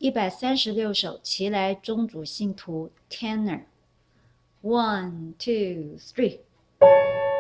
136首齐来宗主信徒 Tenor。1, 2, 3